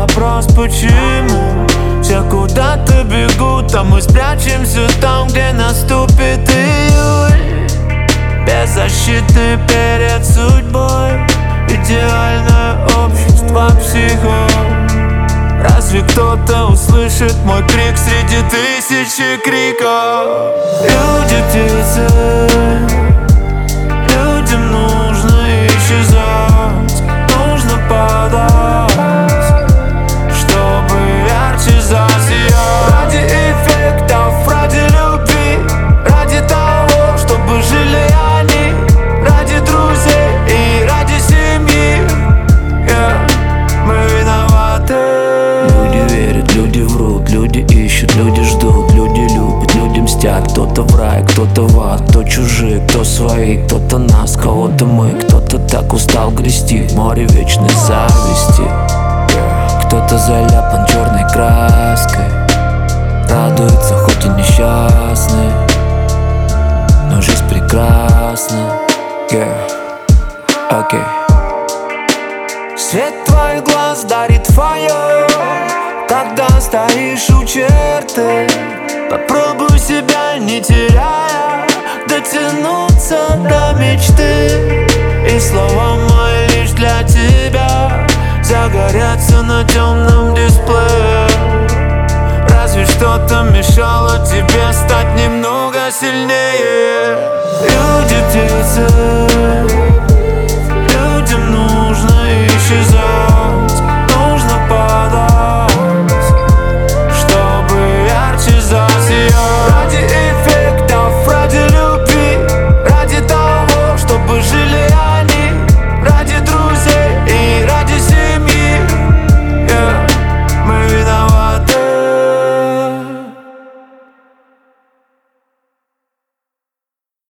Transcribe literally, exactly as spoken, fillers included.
вопрос почему все куда-то бегут, а мы спрячемся там, где наступит июль. Беззащитны перед судьбой, идеальное общество психо. Разве кто-то услышит мой крик среди тысячи криков? Люди-птицы, людям нужно исчезать, нужно падать, чтобы ярче засиять. Ради эффектов, ради любви, ради того, чтобы жили они, ради друзей и ради семьи, yeah, мы виноваты. Люди верят, люди врут, люди ищут, люди ждут, люди любят, люди мстят. Кто-то в рай, кто-то в ад, кто чужие, кто свои, кто-то нас, кого-то мы. Кто-то так устал грести в море вечной зависти. Кто-то заляпан черной краской, радуется, хоть и несчастный, но жизнь прекрасна. Yeah. Okay. Свет твоих глаз дарит фойер, когда стоишь у черты. Попробуй себя, не теряя, дотянуться до мечты. И слова мои лишь для тебя загорятся на темном дисплее. Разве что-то мешало тебе стать немного сильнее? Люди-птицы,